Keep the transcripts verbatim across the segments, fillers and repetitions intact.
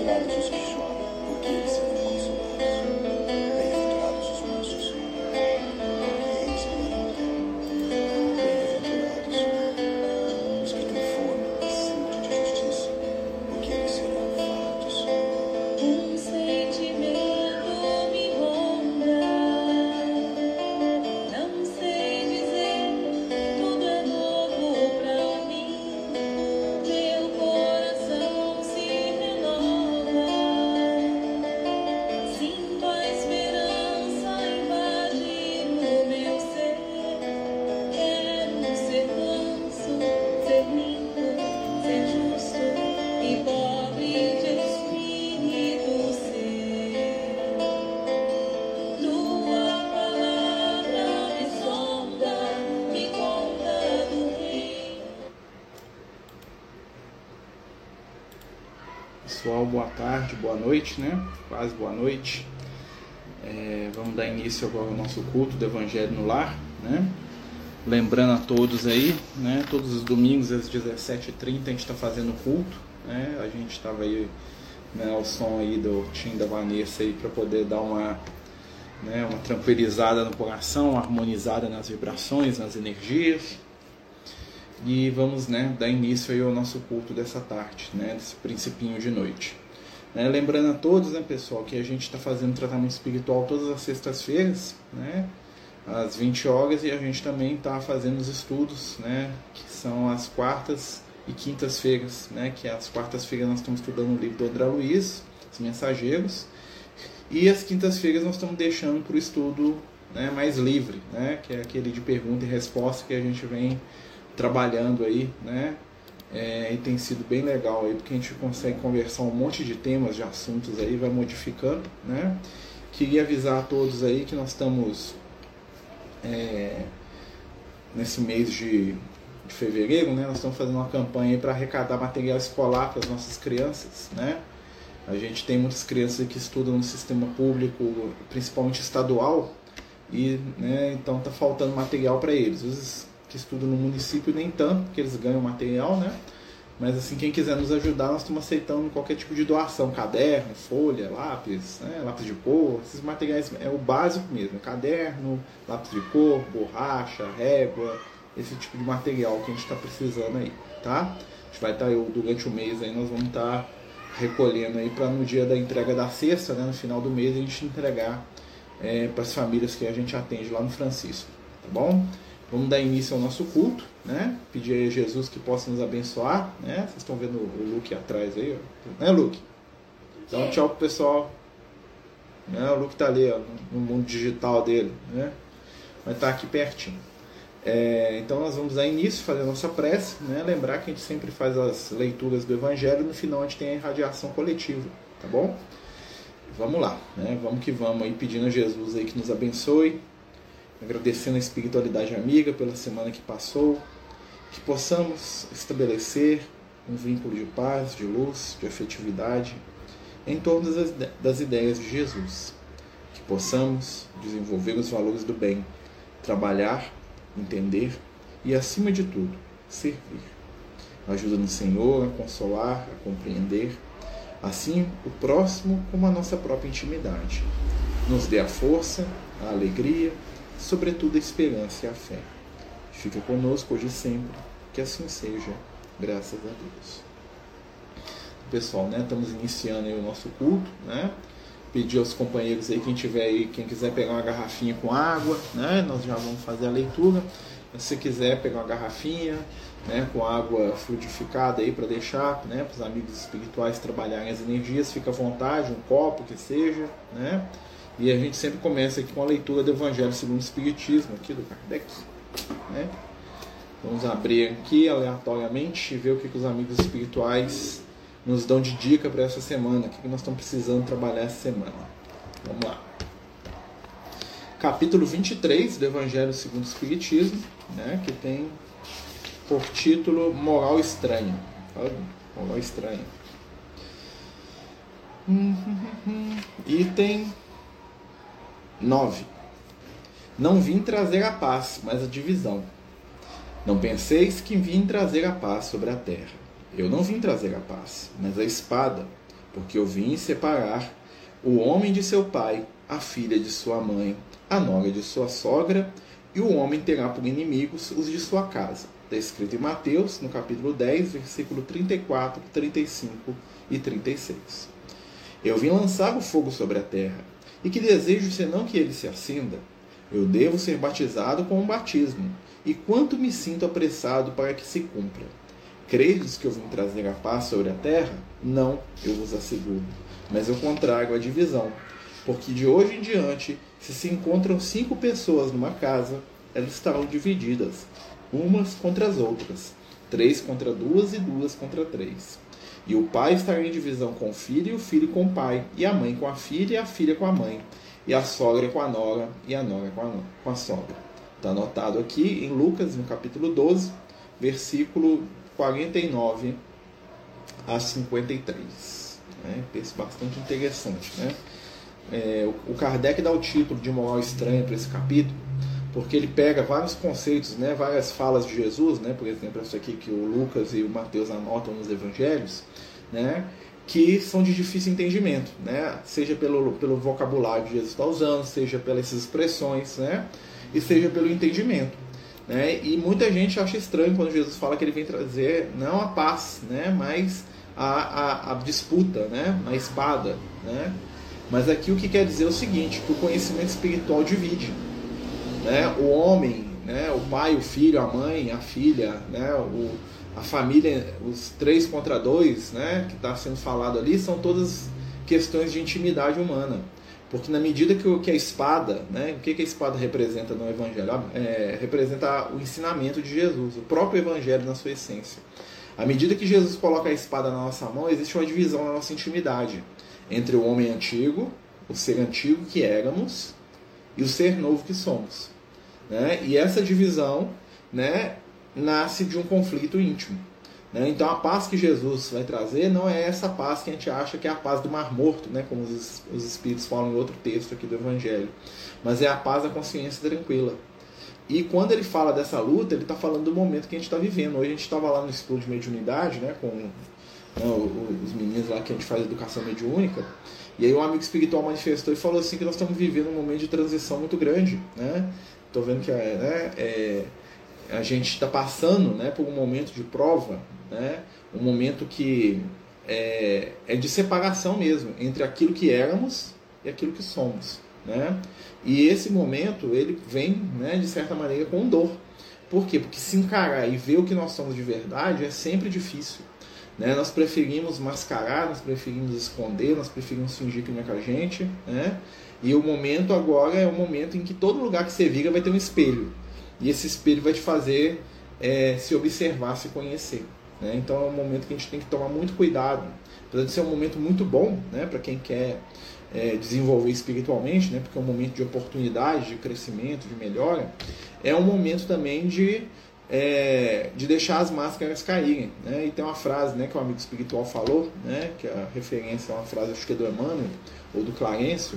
Bem-aventurados os que choram, porque eles serão consolados. Bem-aventurados os mansos, porque eles herdarão a terra. Bem-aventurados os que têm fome e sede de justiça, porque eles serão fartos. Um sentimento me ronda, não sei dizer, tudo é novo pra mim. Meu coração se renova, sinto a esperança invadir o meu ser. Quero ser manso, ser limpo, ser justo e pobre de espírito ser. Tua palavra me sonda, me conta do reino. Pessoal, boa tarde, boa noite, né? Quase boa noite. É, vamos dar início agora ao nosso culto do Evangelho no Lar, né? Lembrando a todos aí, né? Todos os domingos às dezessete e trinta a gente está fazendo culto, né? A gente estava aí, né, ao som aí do Tim da Vanessa aí para poder dar uma, né, uma tranquilizada no coração, uma harmonizada nas vibrações, nas energias. E vamos, né, dar início aí ao nosso culto dessa tarde, né, desse principinho de noite. Né, lembrando a todos, né, pessoal, que a gente está fazendo tratamento espiritual todas as sextas-feiras, né, às vinte horas, e a gente também está fazendo os estudos, né, que são as quartas e quintas-feiras, né, que as quartas-feiras nós estamos estudando o livro do André Luiz, Os Mensageiros, e as quintas-feiras nós estamos deixando para o estudo, né, mais livre, né, que é aquele de pergunta e resposta que a gente vem trabalhando aí, né, é, e tem sido bem legal aí, porque a gente consegue conversar um monte de temas, de assuntos aí, vai modificando, né. Queria avisar a todos aí que nós estamos é, nesse mês de, de fevereiro, né, nós estamos fazendo uma campanha para arrecadar material escolar para as nossas crianças, né. A gente tem muitas crianças que estudam no sistema público, principalmente estadual, e, né, então está faltando material para eles. Os que estudam no município nem tanto, porque eles ganham material, né? Mas assim, quem quiser nos ajudar, nós estamos aceitando qualquer tipo de doação, caderno, folha, lápis, né, lápis de cor, esses materiais é o básico mesmo, caderno, lápis de cor, borracha, régua, esse tipo de material que a gente está precisando aí, tá? A gente vai estar aí, durante o mês aí, nós vamos estar recolhendo aí para no dia da entrega da cesta, né, no final do mês, a gente entregar é, para as famílias que a gente atende lá no Francisco, tá bom? Vamos dar início ao nosso culto, né? Pedir a Jesus que possa nos abençoar, né? Vocês estão vendo o Luke atrás aí, ó. Né, Luke? Dá um tchau pro pessoal. Né? O Luke tá ali, ó, no mundo digital dele, né? Vai estar aqui pertinho. É, então nós vamos dar início, fazer a nossa prece, né? Lembrar que a gente sempre faz as leituras do Evangelho e no final a gente tem a irradiação coletiva, tá bom? Vamos lá, né? Vamos que vamos aí, pedindo a Jesus aí que nos abençoe, agradecendo a espiritualidade amiga pela semana que passou, que possamos estabelecer um vínculo de paz, de luz, de afetividade em torno das, das ideias de Jesus, que possamos desenvolver os valores do bem, trabalhar, entender e, acima de tudo, servir. Ajuda no Senhor a consolar, a compreender, assim o próximo como a nossa própria intimidade. Nos dê a força, a alegria, sobretudo a esperança e a fé. Fica conosco hoje e sempre, que assim seja, graças a Deus. Pessoal, né, estamos iniciando aí o nosso culto, né? Pedir aos companheiros aí, quem tiver aí, quem quiser pegar uma garrafinha com água, né? Nós já vamos fazer a leitura. Se quiser pegar uma garrafinha, né, com água fluidificada aí para deixar, né, para os amigos espirituais trabalharem as energias, fica à vontade, um copo que seja, né? E a gente sempre começa aqui com a leitura do Evangelho segundo o Espiritismo, aqui do Kardec, né? Vamos abrir aqui aleatoriamente e ver o que, que os amigos espirituais nos dão de dica para essa semana, o que, que nós estamos precisando trabalhar essa semana. Vamos lá. Capítulo vinte e três do Evangelho segundo o Espiritismo, né, que tem por título Moral Estranha. Moral Estranha. Item nove. Não vim trazer a paz, mas a divisão. Não penseis que vim trazer a paz sobre a terra. Eu não vim trazer a paz, mas a espada, porque eu vim separar o homem de seu pai, a filha de sua mãe, a nora de sua sogra, e o homem terá por inimigos os de sua casa. Está escrito em Mateus, no capítulo dez, versículo trinta e quatro, trinta e cinco e trinta e seis. Eu vim lançar o fogo sobre a terra, e que desejo senão que ele se acenda? Eu devo ser batizado com um batismo, e quanto me sinto apressado para que se cumpra. Credes que eu vim trazer a paz sobre a terra? Não, eu vos asseguro, mas ao contrário, a divisão. Porque de hoje em diante, se se encontram cinco pessoas numa casa, elas estarão divididas, umas contra as outras, três contra duas e duas contra três. E o pai estará em divisão com o filho, e o filho com o pai, e a mãe com a filha, e a filha com a mãe, e a sogra com a nora, e a nora com a, com a sogra. Está anotado aqui em Lucas, no capítulo doze, versículo quarenta e nove a cinquenta e três. É, texto bastante interessante, né? É, o Kardec dá o título de moral estranha para esse capítulo, porque ele pega vários conceitos, né, várias falas de Jesus, né, por exemplo, essa aqui que o Lucas e o Mateus anotam nos evangelhos, né, que são de difícil entendimento, né, seja pelo, pelo vocabulário que Jesus está usando, seja pelas expressões, né, e seja pelo entendimento. Né, e muita gente acha estranho quando Jesus fala que ele vem trazer não a paz, né, mas a, a, a disputa, né, a espada, né. Mas aqui o que quer dizer é o seguinte, que o conhecimento espiritual divide, né? O homem, né? O pai, o filho, a mãe, a filha, né? o, a família, os três contra dois, né? Que está sendo falado ali, são todas questões de intimidade humana. Porque na medida que, o, que a espada, né? O que, que a espada representa no Evangelho? É, representa o ensinamento de Jesus, o próprio Evangelho na sua essência. À medida que Jesus coloca a espada na nossa mão, existe uma divisão na nossa intimidade entre o homem antigo, o ser antigo que éramos, e o ser novo que somos. Né? E essa divisão, né, nasce de um conflito íntimo. Né? Então a paz que Jesus vai trazer não é essa paz que a gente acha que é a paz do Mar Morto, né, como os, os Espíritos falam em outro texto aqui do Evangelho, mas é a paz da consciência tranquila. E quando ele fala dessa luta, ele está falando do momento que a gente está vivendo. Hoje a gente estava lá no estudo de mediunidade, né, com Não, os meninos lá que a gente faz educação mediúnica, e aí um amigo espiritual manifestou e falou assim que nós estamos vivendo um momento de transição muito grande, né? Tô vendo que né, é, a gente está passando, né, por um momento de prova, né? Um momento que é, é de separação mesmo entre aquilo que éramos e aquilo que somos, né? E esse momento ele vem, né, de certa maneira com dor. Por quê? Porque se encarar e ver o que nós somos de verdade é sempre difícil. Né? Nós preferimos mascarar, nós preferimos esconder, nós preferimos fingir que não é com a gente, né? E o momento agora é o momento em que todo lugar que você vira vai ter um espelho, e esse espelho vai te fazer é, se observar, se conhecer, né? Então é um momento que a gente tem que tomar muito cuidado, apesar de ser um momento muito bom, né, para quem quer é, desenvolver espiritualmente, né, porque é um momento de oportunidade, de crescimento, de melhora. É um momento também de É, de deixar as máscaras caírem, né? E tem uma frase, né, que o amigo espiritual falou, né, que a referência é uma frase, acho que é do Emmanuel ou do Clarencio,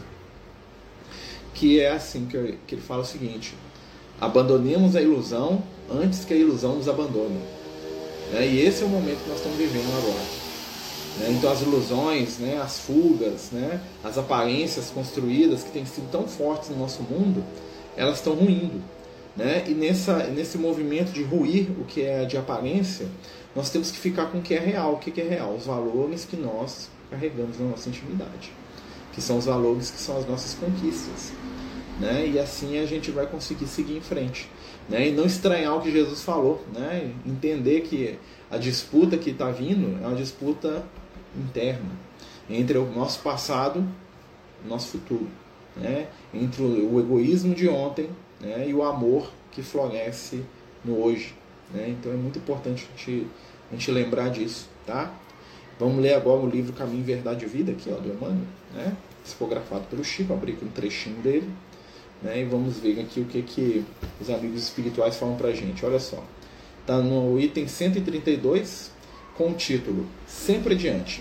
que é assim, que, que ele fala o seguinte: abandonemos a ilusão antes que a ilusão nos abandone. Né? E esse é o momento que nós estamos vivendo agora. Né? Então as ilusões, né, as fugas, né, as aparências construídas que têm sido tão fortes no nosso mundo, elas estão ruindo. Né? E nessa, nesse movimento de ruir o que é de aparência, nós temos que ficar com o que é real. O que é real? Os valores que nós carregamos na nossa intimidade, que são os valores que são as nossas conquistas. Né? E assim a gente vai conseguir seguir em frente. Né? E não estranhar o que Jesus falou. Né? Entender que a disputa que está vindo é uma disputa interna entre o nosso passado e o nosso futuro. Né? Entre o egoísmo de ontem, né, e o amor que floresce no hoje. Né? Então é muito importante a gente, a gente lembrar disso. Tá? Vamos ler agora o livro Caminho, Verdade e Vida, aqui, ó, do Emmanuel, né? Psicografado pelo Chico. Abri aqui um trechinho dele, né? E vamos ver aqui o que, que os amigos espirituais falam pra gente. Olha só, está no item cento e trinta e dois, com o título Sempre Adiante.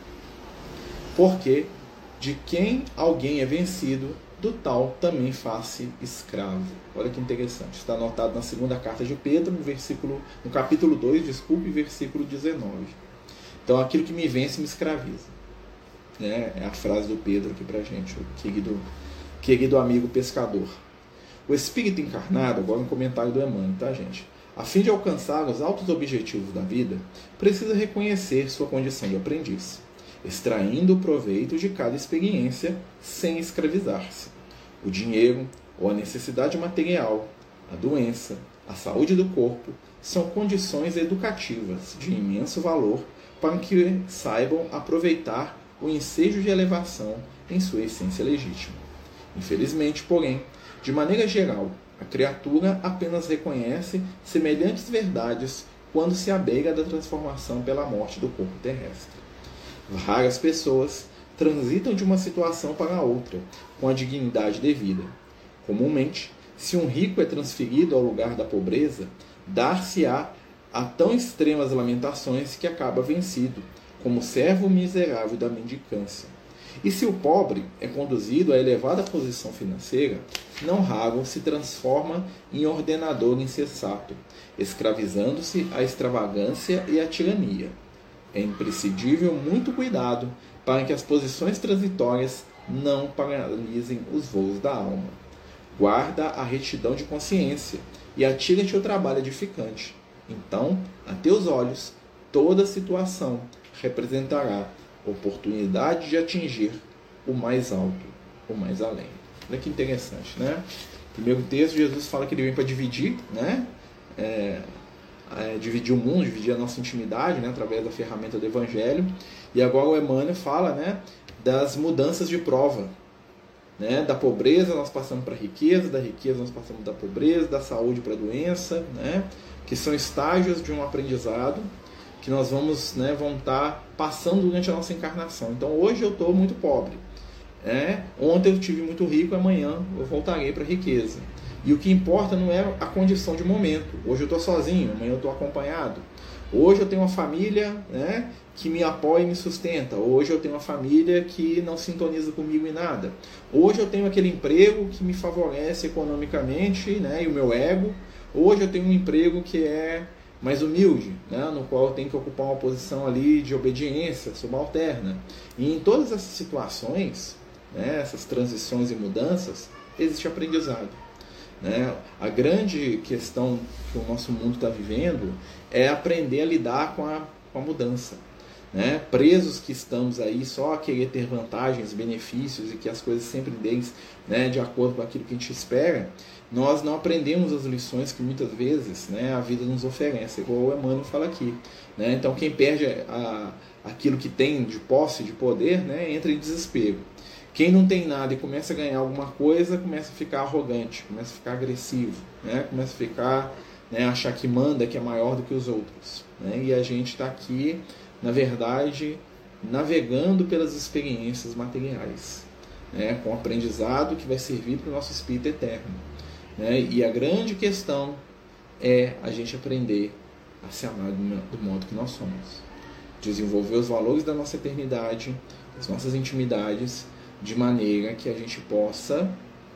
Porque de quem alguém é vencido, do tal também faz-se escravo. Olha que interessante. Está anotado na segunda carta de Pedro, no, versículo, no capítulo dois, desculpe, versículo dezenove. Então, aquilo que me vence me escraviza. né? É a frase do Pedro aqui pra gente, o querido, querido amigo pescador. O espírito encarnado, agora um comentário do Emmanuel, tá, gente? A fim de alcançar os altos objetivos da vida, precisa reconhecer sua condição de aprendiz, extraindo o proveito de cada experiência sem escravizar-se. O dinheiro ou a necessidade material, a doença, a saúde do corpo, são condições educativas de imenso valor para que saibam aproveitar o ensejo de elevação em sua essência legítima. Infelizmente, porém, de maneira geral, a criatura apenas reconhece semelhantes verdades quando se abeira da transformação pela morte do corpo terrestre. Raras pessoas transitam de uma situação para outra com a dignidade devida. Comumente, se um rico é transferido ao lugar da pobreza, dar-se-á a tão extremas lamentações que acaba vencido, como servo miserável da mendicância. E se o pobre é conduzido à elevada posição financeira, não raro se transforma em ordenador insensato, escravizando-se à extravagância e à tirania. É imprescindível muito cuidado para que as posições transitórias não paralisem os voos da alma. Guarda a retidão de consciência e atira-te ao trabalho edificante. Então, a teus olhos, toda situação representará oportunidade de atingir o mais alto, o mais além. Olha que interessante, né? Primeiro texto, Jesus fala que ele vem para dividir, né? É, é, dividir o mundo, dividir a nossa intimidade, né? Através da ferramenta do Evangelho. E agora o Emmanuel fala, né? Das mudanças de prova. Né? Da pobreza nós passamos para a riqueza, da riqueza nós passamos da pobreza, da saúde para a doença, né? Que são estágios de um aprendizado que nós vamos, né, vão estar passando durante a nossa encarnação. Então hoje eu estou muito pobre, né? Ontem eu estive muito rico, amanhã eu voltarei para a riqueza. E o que importa não é a condição de momento. Hoje eu estou sozinho, amanhã eu estou acompanhado. Hoje eu tenho uma família, né, que me apoia e me sustenta. Hoje eu tenho uma família que não sintoniza comigo em nada. Hoje eu tenho aquele emprego que me favorece economicamente, né, e o meu ego. Hoje eu tenho um emprego que é mais humilde, né, no qual eu tenho que ocupar uma posição ali de obediência, subalterna. E em todas essas situações, né, essas transições e mudanças, existe aprendizado. Né? A grande questão que o nosso mundo está vivendo é aprender a lidar com a, com a mudança. Né? Presos que estamos aí só a querer ter vantagens, benefícios e que as coisas sempre deem, né, de acordo com aquilo que a gente espera, nós não aprendemos as lições que muitas vezes, né, a vida nos oferece, igual o Emmanuel fala aqui. Né? Então quem perde a, aquilo que tem de posse, de poder, né, entra em desespero. Quem não tem nada e começa a ganhar alguma coisa, começa a ficar arrogante, começa a ficar agressivo, né? Começa a ficar, né, achar que manda, que é maior do que os outros. Né? E a gente está aqui, na verdade, navegando pelas experiências materiais, né? Com aprendizado que vai servir para o nosso espírito eterno. Né? E a grande questão é a gente aprender a se amar do modo que nós somos. Desenvolver os valores da nossa eternidade, as nossas intimidades, de maneira que a gente possa,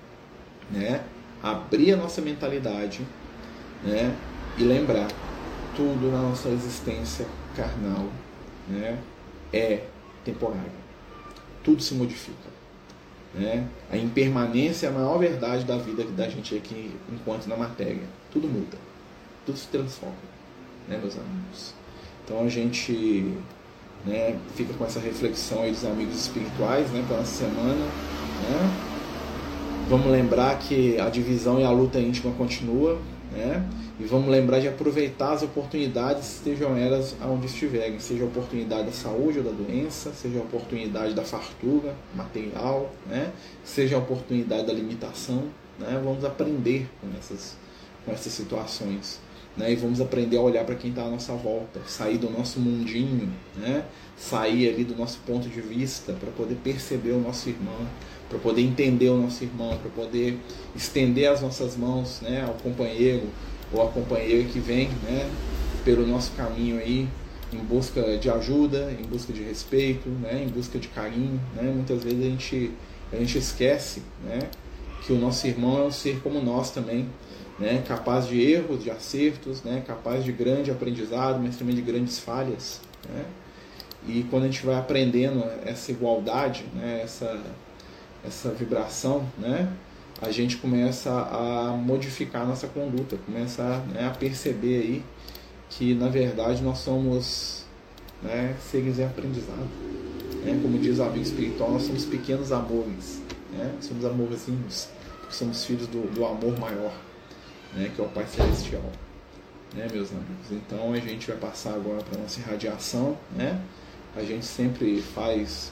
né, abrir a nossa mentalidade, né, e lembrar tudo na nossa existência carnal, né, é temporário. Tudo se modifica. Né? A impermanência é a maior verdade da vida da gente aqui enquanto na matéria. Tudo muda. Tudo se transforma. Né, meus amigos? Então a gente... Né, fica com essa reflexão aí dos amigos espirituais, né, para essa semana, né? Vamos lembrar que a divisão e a luta íntima continua, né? E vamos lembrar de aproveitar as oportunidades, sejam elas aonde estiverem, seja a oportunidade da saúde ou da doença, seja a oportunidade da fartura material, né? Seja a oportunidade da limitação, né? Vamos aprender com essas, com essas situações. Né, e vamos aprender a olhar para quem está à nossa volta, sair do nosso mundinho, né, sair ali do nosso ponto de vista para poder perceber o nosso irmão, para poder entender o nosso irmão, para poder estender as nossas mãos, né, ao companheiro ou à companheira que vem, né, pelo nosso caminho aí, em busca de ajuda, em busca de respeito, né, em busca de carinho. Né. Muitas vezes a gente, a gente esquece, né, que o nosso irmão é um ser como nós também, né, capaz de erros, de acertos, né, capaz de grande aprendizado, mas também de grandes falhas. Né? E quando a gente vai aprendendo essa igualdade, né, essa, essa vibração, né, a gente começa a modificar a nossa conduta, começa, né, a perceber aí que, na verdade, nós somos, né, seres em aprendizado. Né? Como diz a vida espiritual, nós somos pequenos amores, né? Somos amorzinhos, porque somos filhos do, do amor maior, né, que é o Pai Celestial. Né, meus amigos? Então a gente vai passar agora para a nossa irradiação, né? A gente sempre faz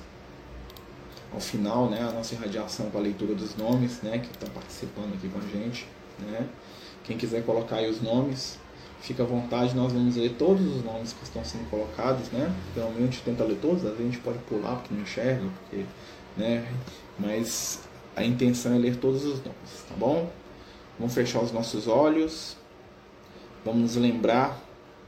ao final, né, a nossa irradiação com a leitura dos nomes, né, que estão participando aqui com a gente, né? Quem quiser colocar aí os nomes, fica à vontade, nós vamos ler todos os nomes que estão sendo colocados, né? Geralmente a gente tenta ler todos, às vezes a gente pode pular porque não enxerga, porque, né? Mas a intenção é ler todos os nomes, tá bom? Vamos fechar os nossos olhos, vamos nos lembrar,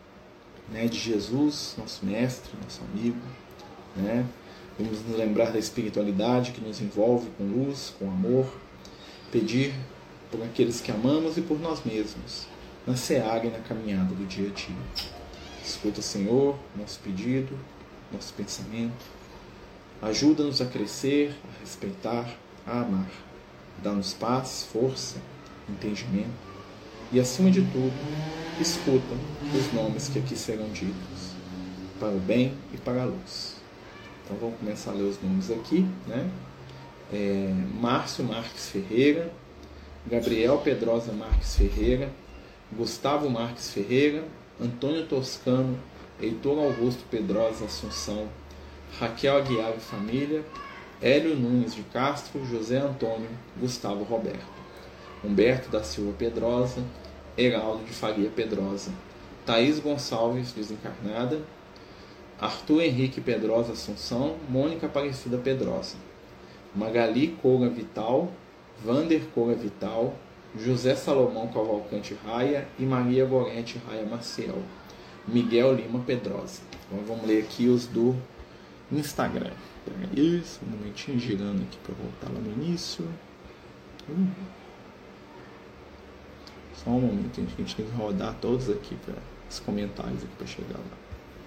né, de Jesus, nosso mestre, nosso amigo, né? Vamos nos lembrar da espiritualidade que nos envolve com luz, com amor, pedir por aqueles que amamos e por nós mesmos, na seara e na caminhada do dia a dia. Escuta, Senhor, nosso pedido, nosso pensamento. Ajuda-nos a crescer, a respeitar, a amar. Dá-nos paz, força, entendimento. E, acima de tudo, escuta os nomes que aqui serão ditos, para o bem e para a luz. Então vamos começar a ler os nomes aqui, né? É, Márcio Marques Ferreira, Gabriel Pedrosa Marques Ferreira, Gustavo Marques Ferreira, Antônio Toscano, Heitor Augusto Pedrosa Assunção, Raquel Aguiar e família, Hélio Nunes de Castro, José Antônio, Gustavo Roberto, Humberto da Silva Pedrosa, Heraldo de Faria Pedrosa, Thaís Gonçalves, desencarnada, Arthur Henrique Pedrosa Assunção, Mônica Aparecida Pedrosa, Magali Coura Vital, Vander Coura Vital, José Salomão Cavalcante Raia e Maria Gorete Raia Maciel, Miguel Lima Pedrosa. Então vamos ler aqui os do Instagram. Isso, um momentinho girando aqui para voltar lá no início. Hum. Só um momento, a gente, a gente tem que rodar todos aqui para os comentários aqui para chegar lá.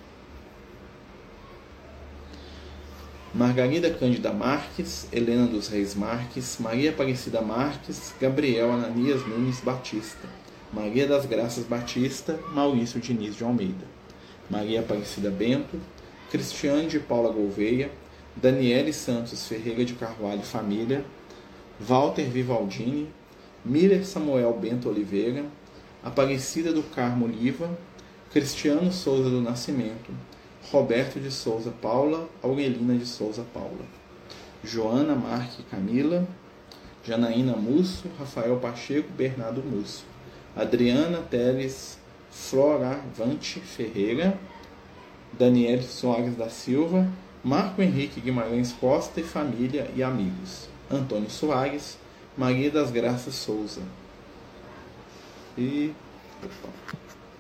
Margarida Cândida Marques, Helena dos Reis Marques, Maria Aparecida Marques, Gabriel Ananias Nunes Batista, Maria das Graças Batista, Maurício Diniz de Almeida, Maria Aparecida Bento, Cristiane de Paula Gouveia, Daniele Santos Ferreira de Carvalho Família, Walter Vivaldini, Miller Samuel Bento Oliveira, Aparecida do Carmo Oliva, Cristiano Souza do Nascimento, Roberto de Souza Paula, Aurelina de Souza Paula, Joana Marque Camila, Janaína Musso, Rafael Pacheco, Bernardo Musso, Adriana Teles Floravante Ferreira, Daniele Soares da Silva, Marco Henrique Guimarães Costa e família e amigos, Antônio Soares, Maria das Graças Souza e opa,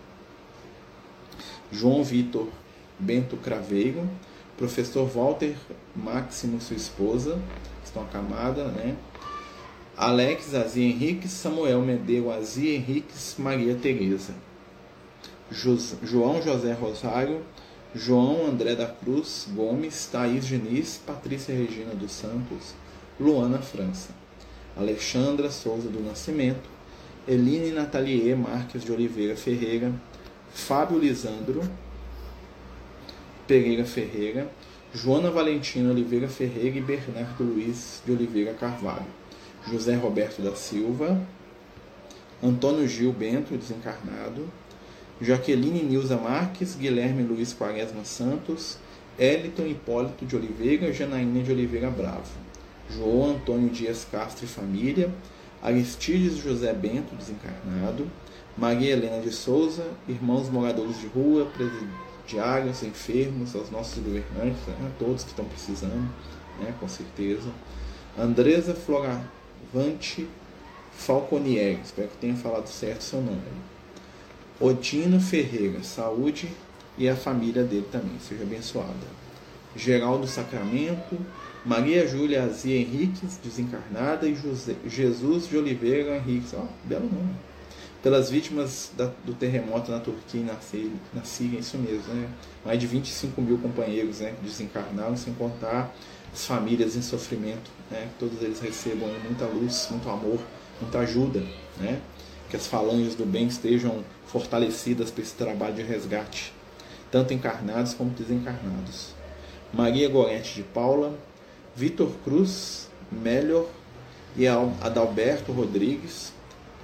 João Vitor Bento Craveiro, professor Walter Máximo, sua esposa, estão acamada, né? Alex Azia Henriques, Samuel Medeu Azia Henriques, Maria Tereza, Jos, João José Rosário, João André da Cruz Gomes, Thaís Diniz, Patrícia Regina dos Santos, Luana França, Alexandra Souza do Nascimento, Eline Nathalie Marques de Oliveira Ferreira, Fábio Lisandro Pereira Ferreira, Joana Valentina Oliveira Ferreira e Bernardo Luiz de Oliveira Carvalho, José Roberto da Silva, Antônio Gil Bento, desencarnado, Jaqueline Nilza Marques, Guilherme Luiz Quaresma Santos, Eliton Hipólito de Oliveira, Janaína de Oliveira Bravo, João Antônio Dias Castro e família, Aristides José Bento, desencarnado, Maria Helena de Souza, irmãos moradores de rua, presidiários, enfermos, aos nossos governantes, né, todos que estão precisando, né, com certeza. Andresa Floravante Falconieri, espero que tenha falado certo seu nome. Odino Ferreira, saúde, e a família dele também, seja abençoada. Geraldo Sacramento, Maria Júlia Azia Henriques, desencarnada, e José, Jesus de Oliveira Henriques, ó, belo nome. pelas vítimas da, do terremoto na Turquia e na Síria, na Síria, isso mesmo, né? Mais de vinte e cinco mil companheiros, né, desencarnaram, sem contar as famílias em sofrimento, né? Que todos eles recebam muita luz, muito amor, muita ajuda, né? Que as falanges do bem estejam fortalecidas para esse trabalho de resgate, tanto encarnados como desencarnados. Maria Gorete de Paula, Vitor Cruz, Melhor e Adalberto Rodrigues,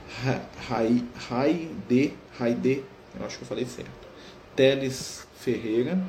Raide, Raide, eu acho que eu falei certo, Teles Ferreira.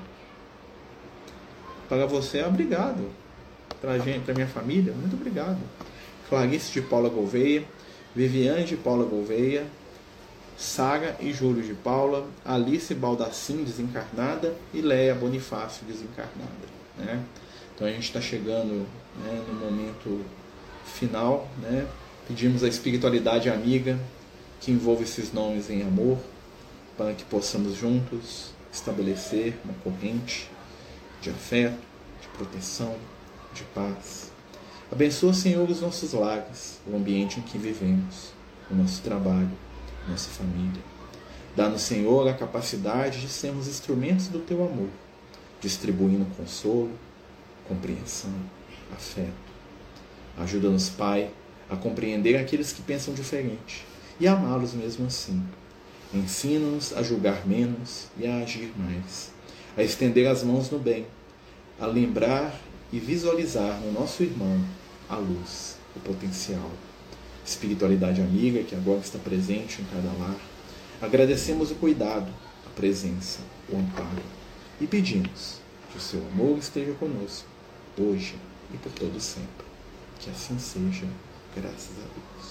Para você, obrigado. Para gente, para minha família, muito obrigado. Clarice de Paula Gouveia, Viviane de Paula Gouveia, Sara e Júlio de Paula, Alice Baldassim, desencarnada, e Leia Bonifácio, desencarnada, né? Então a gente está chegando, né, no momento final, né? Pedimos a espiritualidade amiga que envolva esses nomes em amor, para que possamos juntos estabelecer uma corrente de afeto, de proteção, de paz. Abençoa, Senhor, os nossos lares, o ambiente em que vivemos, o nosso trabalho, nossa família. Dá-nos, Senhor, a capacidade de sermos instrumentos do Teu amor, distribuindo consolo, compreensão, afeto. Ajuda-nos, Pai, a compreender aqueles que pensam diferente e amá-los mesmo assim. Ensina-nos a julgar menos e a agir mais, a estender as mãos no bem, a lembrar e visualizar no nosso irmão a luz, o potencial. Espiritualidade amiga que agora está presente em cada lar. Agradecemos o cuidado, a presença, o amparo e pedimos que o seu amor esteja conosco, hoje e por todo sempre. Que assim seja, graças a Deus.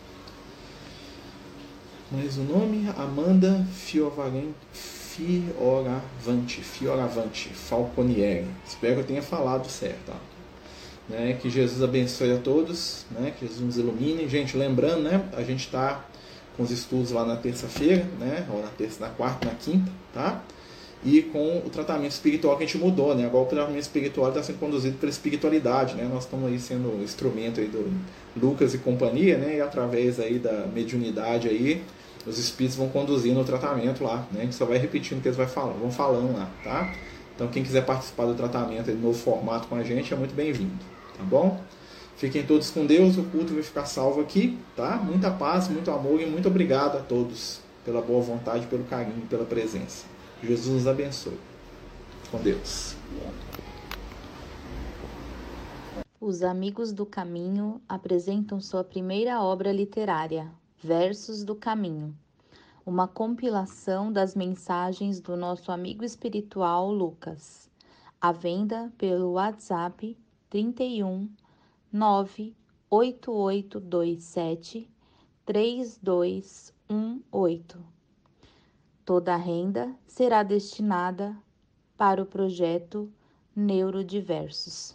Mas o nome, Amanda Fioravante, Fioravante, Fioravante Falconieri. Espero que eu tenha falado certo. Ó. Né? Que Jesus abençoe a todos, né? Que Jesus nos ilumine. Gente, lembrando, né? A gente está com os estudos lá na terça-feira, né? Ou na terça, na quarta, na quinta, tá? E com o tratamento espiritual que a gente mudou, né? Agora o tratamento espiritual está sendo conduzido pela espiritualidade, né? Nós estamos aí sendo instrumento aí do Lucas e companhia, né? E através aí da mediunidade aí, os espíritos vão conduzindo o tratamento lá, né? A gente só vai repetindo o que eles vai falando, vão falando lá, tá? Então quem quiser participar do tratamento aí, do novo formato com a gente, é muito bem-vindo, tá bom? Fiquem todos com Deus, o culto vai ficar salvo aqui, tá? Muita paz, muito amor e muito obrigado a todos pela boa vontade, pelo carinho e pela presença. Jesus nos abençoe. Com Deus. Os Amigos do Caminho apresentam sua primeira obra literária, Versos do Caminho, uma compilação das mensagens do nosso amigo espiritual Lucas, à venda pelo WhatsApp trinta e um, nove oito oito dois sete, três dois um oito. Toda a renda será destinada para o projeto Neurodiversos.